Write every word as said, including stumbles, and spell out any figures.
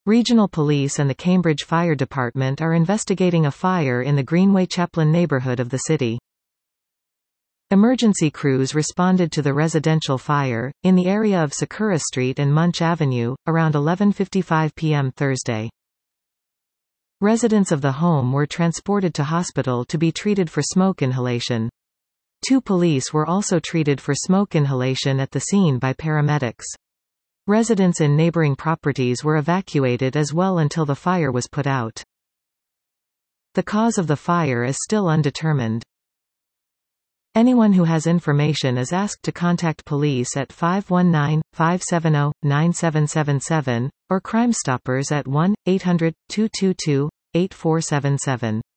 Regional Police and the Cambridge Fire Department are investigating a fire in the Greenway Chaplin neighborhood of the city. Emergency crews responded to the residential fire, in the area of Sakura Street and Munch Avenue, around eleven fifty-five p m Thursday. Residents of the home were transported to hospital to be treated for smoke inhalation. Two police were also treated for smoke inhalation at the scene by paramedics. Residents in neighboring properties were evacuated as well until the fire was put out. The cause of the fire is still undetermined. Anyone who has information is asked to contact police at five one nine, five seven zero, nine seven seven seven, or Crime Stoppers at one eight hundred, two two two, eight four seven seven.